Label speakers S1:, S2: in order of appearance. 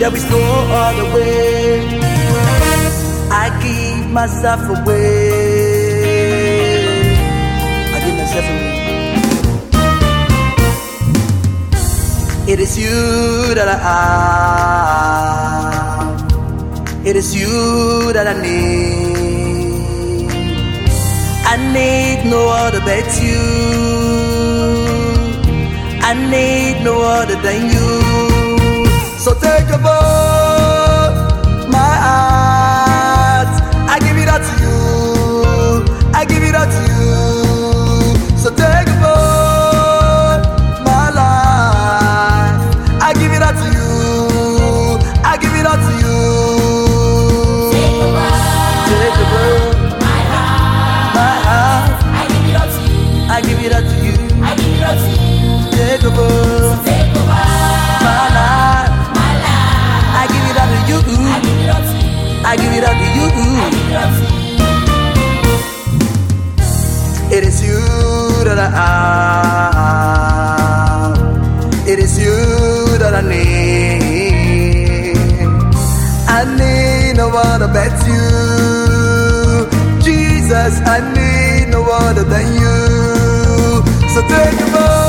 S1: There is no other way. I give myself away. I give myself away. It is you that I have. It is you that I need. I need no other but you. I need no other than you. So take over my heart. I give it all to you. I give it all to you. So take over my life. I give it all to you. I give it all to you.
S2: Take over my heart.
S1: My heart.
S2: I give it all to you.
S1: I give it all to you.
S2: I give it all to you.
S1: Take over my life. I give it all to you. I give it all to you. It is you that I have. It is you that I need. I need no other but you. Jesus, I need no other than you. So take over